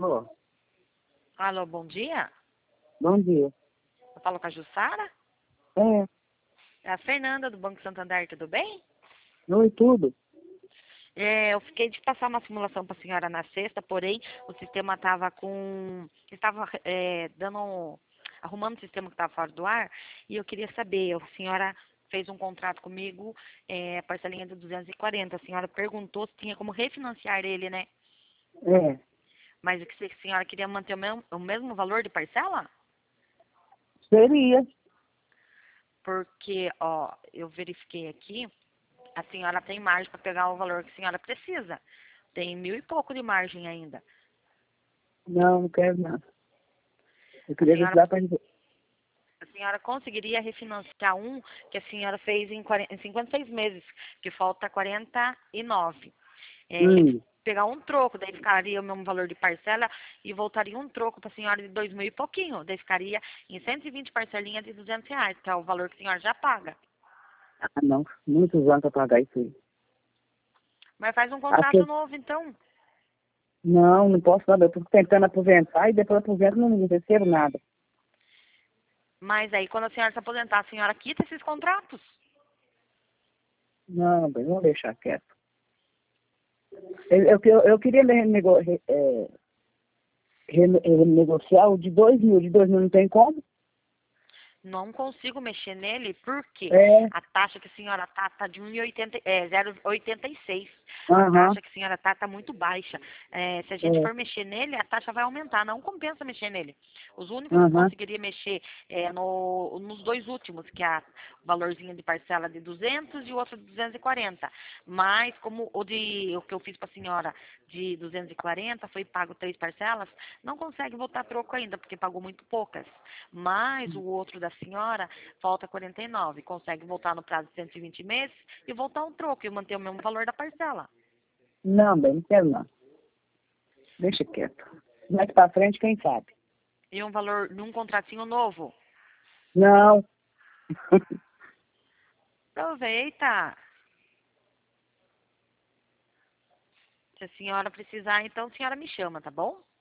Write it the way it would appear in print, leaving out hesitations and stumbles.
Alô, Alô, bom dia. bom dia. Eu falo com a Jussara? É, É a Fernanda do Banco Santander, tudo bem? oi, tudo. Eu fiquei de passar uma simulação para a senhora na sexta, porém o sistema estava arrumando o sistema que estava fora do ar e eu queria saber, a senhora fez um contrato comigo, parcelinha de 240. A senhora perguntou se tinha como refinanciar ele, né? É, Mas o que a senhora queria manter o mesmo valor de parcela? seria. Porque, ó, eu verifiquei aqui. A senhora tem margem para pegar o valor que a senhora precisa. Tem 1.000 e pouco de margem ainda. Não, não quero não. Eu A queria ver se senhora, dá pra... a senhora conseguiria refinanciar um que a senhora fez em 56 meses, que falta 49. Hum, Pegar um troco, daí ficaria o mesmo valor de parcela e voltaria um troco para a senhora de 2.000 e pouquinho. Daí ficaria em 120 parcelinhas de R$ 200, que é o valor que a senhora já paga. não, muitos anos pra pagar isso aí. Mas faz um Acho que... contrato novo, então. Não posso não, eu tô tentando aposentar e depois aposento e não recebo nada. Mas aí, quando a senhora se aposentar, a senhora quita esses contratos? Não, bem, vamos deixar quieto. Eu queria renegociar o de 2.000, de 2.000 não tem como? Não consigo mexer nele porque É, a taxa que a senhora tá de 1,80, 0,86. A aham, taxa que a senhora tá muito baixa. Se a gente é, for mexer nele, a taxa vai aumentar. Não compensa mexer nele. Os únicos que aham, conseguiria mexer nos dois últimos, que é o valorzinho de parcela de 200 e o outro de 240. Mas como o que eu fiz para a senhora de 240 foi pago 3 parcelas, não consegue voltar troco ainda, porque pagou muito poucas. Mas o outro da senhora falta 49. Consegue voltar no prazo de 120 meses e voltar um troco e manter o mesmo valor da parcela. não, bem, não quero não. Deixa quieto. Mais pra frente, quem sabe? E um valor num contratinho novo. Não. Aproveita. Se a senhora precisar, então a senhora me chama, tá bom?